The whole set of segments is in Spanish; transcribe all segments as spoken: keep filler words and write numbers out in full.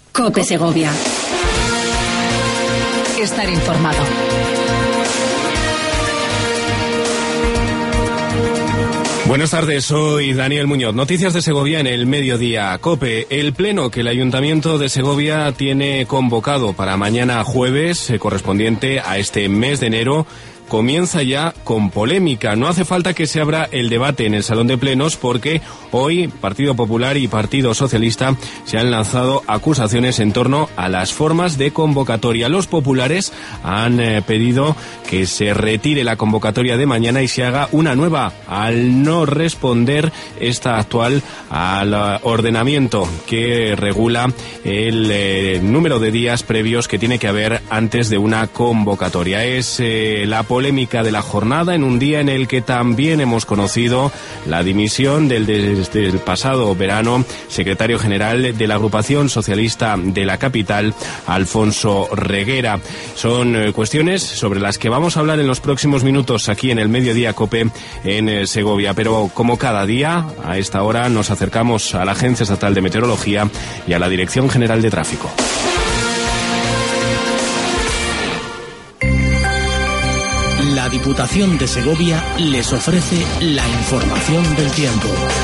COPE Segovia. Estar informado. Buenas tardes, soy Daniel Muñoz. Noticias de Segovia en el mediodía. COPE, el pleno que el Ayuntamiento de Segovia tiene convocado para mañana jueves, eh, correspondiente a este mes de enero, comienza ya con polémica. No hace falta que se abra el debate en el Salón de Plenos porque hoy Partido Popular y Partido Socialista se han lanzado acusaciones en torno a las formas de convocatoria. Los populares han eh, pedido que se retire la convocatoria de mañana y se haga una nueva, al no responder esta actual al ordenamiento que regula el eh, número de días previos que tiene que haber antes de una convocatoria. Es eh, la polémica de la jornada en un día en el que también hemos conocido la dimisión del desde el pasado verano secretario general de la agrupación socialista de la capital, Alfonso Reguera. Son eh, cuestiones sobre las que vamos a hablar en los próximos minutos aquí en el Mediodía COPE en eh, Segovia, pero como cada día a esta hora nos acercamos a la Agencia Estatal de Meteorología y a la Dirección General de Tráfico. La Diputación de Segovia les ofrece la información del tiempo.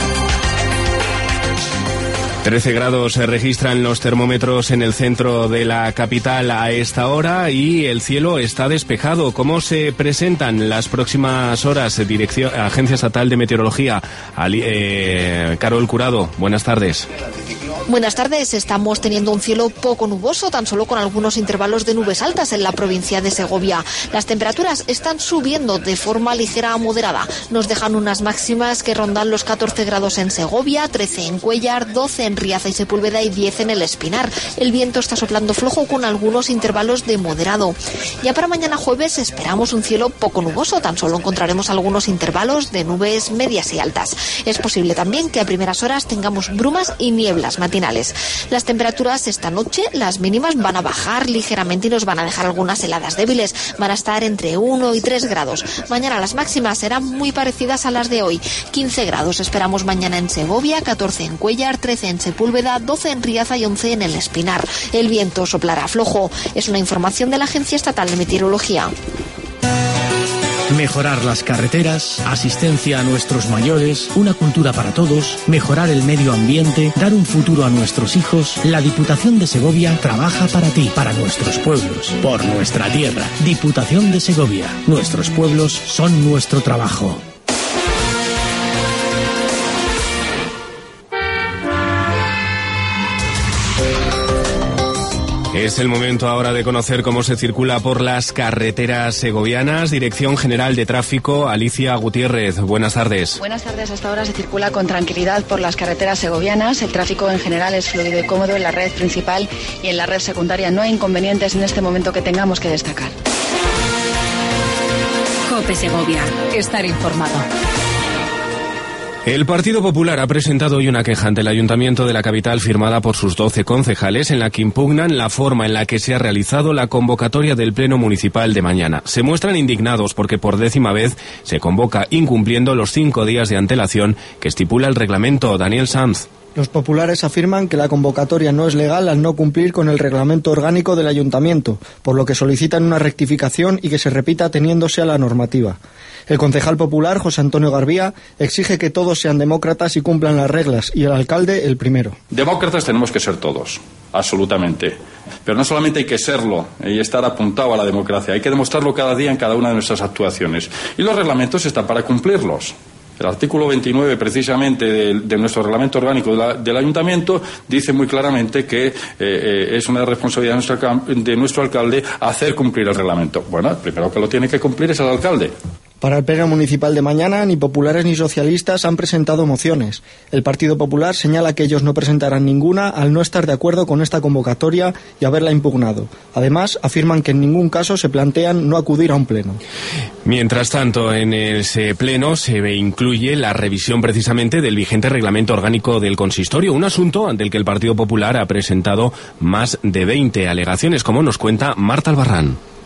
trece grados se registran los termómetros en el centro de la capital a esta hora y el cielo está despejado. ¿Cómo se presentan las próximas horas? Dirección, Agencia Estatal de Meteorología. Ali, eh, Carol Curado, buenas tardes. Buenas tardes. Estamos teniendo un cielo poco nuboso, tan solo con algunos intervalos de nubes altas en la provincia de Segovia. Las temperaturas están subiendo de forma ligera a moderada. Nos dejan unas máximas que rondan los catorce grados en Segovia, trece en Cuéllar, doce en Riaza y Sepúlveda y diez en El Espinar. El viento está soplando flojo con algunos intervalos de moderado. Ya para mañana jueves esperamos un cielo poco nuboso, tan solo encontraremos algunos intervalos de nubes medias y altas. Es posible también que a primeras horas tengamos brumas y nieblas matinales. Las temperaturas esta noche, las mínimas van a bajar ligeramente y nos van a dejar algunas heladas débiles. Van a estar entre uno y tres grados. Mañana las máximas serán muy parecidas a las de hoy. quince grados esperamos mañana en Segovia, catorce en Cuéllar, trece en Sepúlveda, doce en Riaza y once en El Espinar. El viento soplará flojo. Es una información de la Agencia Estatal de Meteorología. Mejorar las carreteras, asistencia a nuestros mayores, una cultura para todos, mejorar el medio ambiente, dar un futuro a nuestros hijos. La Diputación de Segovia trabaja para ti, para nuestros pueblos, por nuestra tierra. Diputación de Segovia. Nuestros pueblos son nuestro trabajo. Es el momento ahora de conocer cómo se circula por las carreteras segovianas. Dirección General de Tráfico, Alicia Gutiérrez. Buenas tardes. Buenas tardes. Hasta ahora se circula con tranquilidad por las carreteras segovianas. El tráfico en general es fluido y cómodo en la red principal y en la red secundaria. No hay inconvenientes en este momento que tengamos que destacar. COPE Segovia. Estar informado. El Partido Popular ha presentado hoy una queja ante el Ayuntamiento de la capital firmada por sus doce concejales en la que impugnan la forma en la que se ha realizado la convocatoria del Pleno Municipal de mañana. Se muestran indignados porque por décima vez se convoca incumpliendo los cinco días de antelación que estipula el reglamento. Daniel Sanz. Los populares afirman que la convocatoria no es legal al no cumplir con el reglamento orgánico del Ayuntamiento, por lo que solicitan una rectificación y que se repita ateniéndose a la normativa. El concejal popular, José Antonio Garbía, exige que todos sean demócratas y cumplan las reglas, y el alcalde el primero. Demócratas tenemos que ser todos, absolutamente. Pero no solamente hay que serlo y estar apuntado a la democracia, hay que demostrarlo cada día en cada una de nuestras actuaciones. Y los reglamentos están para cumplirlos. El artículo veintinueve, precisamente, de, de nuestro reglamento orgánico de la, del Ayuntamiento, dice muy claramente que eh, eh, es una responsabilidad de nuestro, de nuestro alcalde hacer cumplir el reglamento. Bueno, el primero que lo tiene que cumplir es el alcalde. Para el pleno municipal de mañana, ni populares ni socialistas han presentado mociones. El Partido Popular señala que ellos no presentarán ninguna al no estar de acuerdo con esta convocatoria y haberla impugnado. Además, afirman que en ningún caso se plantean no acudir a un pleno. Mientras tanto, en ese pleno se incluye la revisión precisamente del vigente reglamento orgánico del consistorio, un asunto ante el que el Partido Popular ha presentado más de veinte alegaciones, como nos cuenta Marta Albarrán.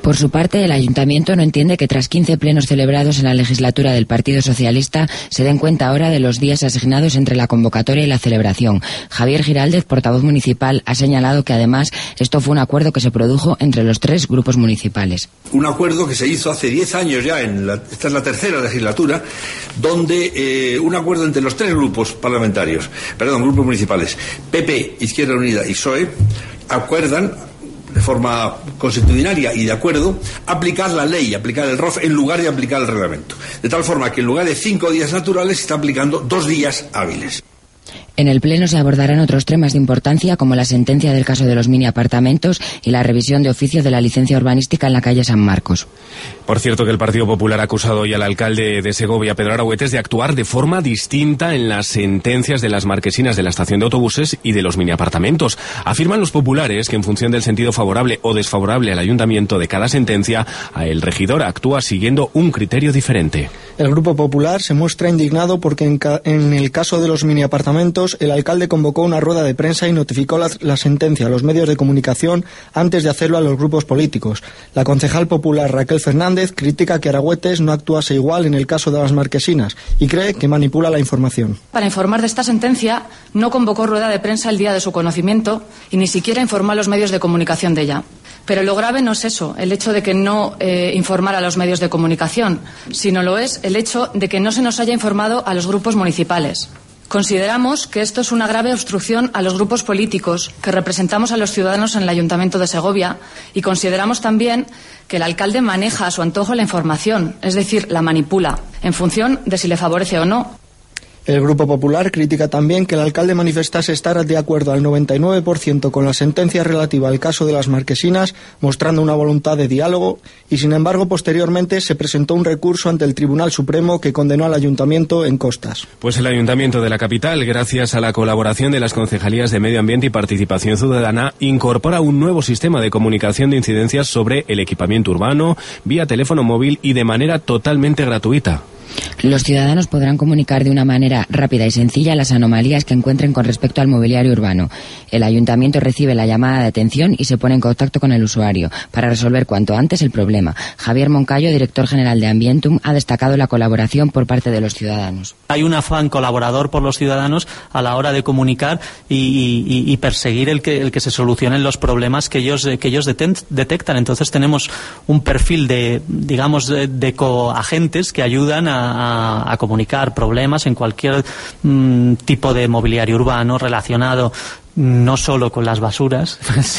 Por su parte, el Ayuntamiento no entiende que tras quince plenos celebrados en la legislatura del Partido Socialista se den cuenta ahora de los días asignados entre la convocatoria y la celebración. Javier Giraldez, portavoz municipal, ha señalado que además esto fue un acuerdo que se produjo entre los tres grupos municipales. Un acuerdo que se hizo hace diez años ya, en la, esta es la tercera legislatura, donde eh, un acuerdo entre los tres grupos parlamentarios, perdón, grupos municipales, P P, Izquierda Unida y P S O E, acuerdan de forma constitucionaria y de acuerdo, aplicar la ley, aplicar el R O F en lugar de aplicar el reglamento. De tal forma que en lugar de cinco días naturales se está aplicando dos días hábiles. En el Pleno se abordarán otros temas de importancia como la sentencia del caso de los mini apartamentos y la revisión de oficio de la licencia urbanística en la calle San Marcos. Por cierto, que el Partido Popular ha acusado hoy al alcalde de Segovia, Pedro Aragüetes, de actuar de forma distinta en las sentencias de las marquesinas de la estación de autobuses y de los mini apartamentos. Afirman los populares que en función del sentido favorable o desfavorable al ayuntamiento de cada sentencia, el regidor actúa siguiendo un criterio diferente. El Grupo Popular se muestra indignado porque en, ca en el caso de los mini apartamentos el alcalde convocó una rueda de prensa y notificó la, la sentencia a los medios de comunicación antes de hacerlo a los grupos políticos. La concejal popular Raquel Fernández critica que Aragüetes no actuase igual en el caso de las marquesinas y cree que manipula la información. Para informar de esta sentencia no convocó rueda de prensa el día de su conocimiento y ni siquiera informó a los medios de comunicación de ella. Pero lo grave no es eso, el hecho de que no eh, informara a los medios de comunicación, sino lo es el hecho de que no se nos haya informado a los grupos municipales. Consideramos que esto es una grave obstrucción a los grupos políticos que representamos a los ciudadanos en el Ayuntamiento de Segovia y consideramos también que el alcalde maneja a su antojo la información, es decir, la manipula, en función de si le favorece o no. El Grupo Popular critica también que el alcalde manifestase estar de acuerdo al noventa y nueve por ciento con la sentencia relativa al caso de las marquesinas, mostrando una voluntad de diálogo, y sin embargo posteriormente se presentó un recurso ante el Tribunal Supremo que condenó al ayuntamiento en costas. Pues el ayuntamiento de la capital, gracias a la colaboración de las concejalías de Medio Ambiente y Participación Ciudadana, incorpora un nuevo sistema de comunicación de incidencias sobre el equipamiento urbano, vía teléfono móvil y de manera totalmente gratuita. Los ciudadanos podrán comunicar de una manera rápida y sencilla las anomalías que encuentren con respecto al mobiliario urbano. El ayuntamiento recibe la llamada de atención y se pone en contacto con el usuario para resolver cuanto antes el problema. Javier Moncayo, director general de Ambientum, ha destacado la colaboración por parte de los ciudadanos. Hay un afán colaborador por los ciudadanos a la hora de comunicar y, y, y perseguir el que, el que se solucionen los problemas que ellos, que ellos detectan. Entonces tenemos un perfil de, digamos, de, de coagentes que ayudan a A, a comunicar problemas en cualquier mm, tipo de mobiliario urbano relacionado no solo con las basuras,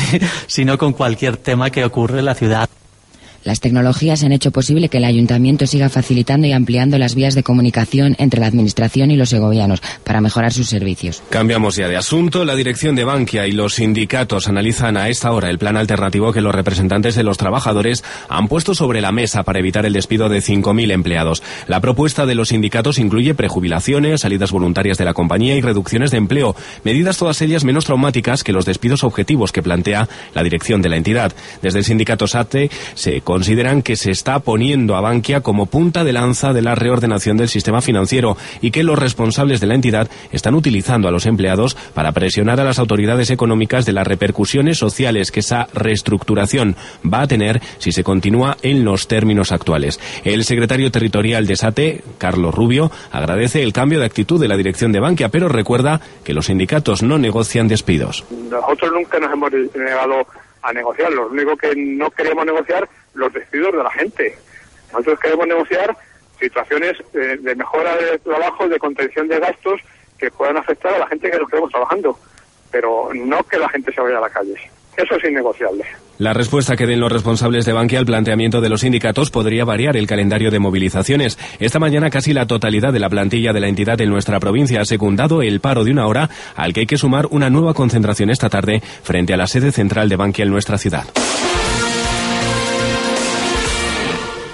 sino con cualquier tema que ocurre en la ciudad. Las tecnologías han hecho posible que el ayuntamiento siga facilitando y ampliando las vías de comunicación entre la administración y los segovianos para mejorar sus servicios. Cambiamos ya de asunto. La dirección de Bankia y los sindicatos analizan a esta hora el plan alternativo que los representantes de los trabajadores han puesto sobre la mesa para evitar el despido de cinco mil empleados. La propuesta de los sindicatos incluye prejubilaciones, salidas voluntarias de la compañía y reducciones de empleo, medidas todas ellas menos traumáticas que los despidos objetivos que plantea la dirección de la entidad. Desde el sindicato SATE se consideran que se está poniendo a Bankia como punta de lanza de la reordenación del sistema financiero y que los responsables de la entidad están utilizando a los empleados para presionar a las autoridades económicas de las repercusiones sociales que esa reestructuración va a tener si se continúa en los términos actuales. El secretario territorial de SATE, Carlos Rubio, agradece el cambio de actitud de la dirección de Bankia, pero recuerda que los sindicatos no negocian despidos. Nosotros nunca nos hemos negado a negociar, lo único que no queremos negociar los despidos de la gente. Nosotros queremos negociar situaciones de, de mejora de trabajo, de contención de gastos que puedan afectar a la gente que nos quedemos trabajando, pero no que la gente se vaya a la calle. Eso es innegociable. La respuesta que den los responsables de Bankia al planteamiento de los sindicatos podría variar el calendario de movilizaciones. Esta mañana casi la totalidad de la plantilla de la entidad en nuestra provincia ha secundado el paro de una hora, al que hay que sumar una nueva concentración esta tarde frente a la sede central de Bankia en nuestra ciudad.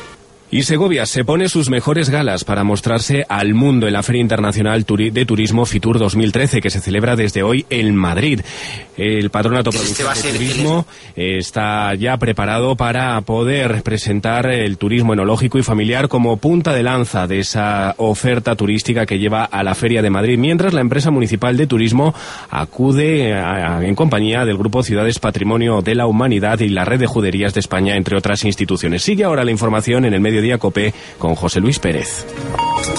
Y Segovia se pone sus mejores galas para mostrarse al mundo en la Feria Internacional de Turismo Fitur dos mil trece, que se celebra desde hoy en Madrid. El Patronato Provincial de Turismo está ya preparado para poder presentar el turismo enológico y familiar como punta de lanza de esa oferta turística que lleva a la Feria de Madrid, mientras la empresa municipal de turismo acude a, a, en compañía del Grupo Ciudades Patrimonio de la Humanidad y la Red de Juderías de España, entre otras instituciones. Sigue ahora la información en el Mediodía COPE con José Luis Pérez.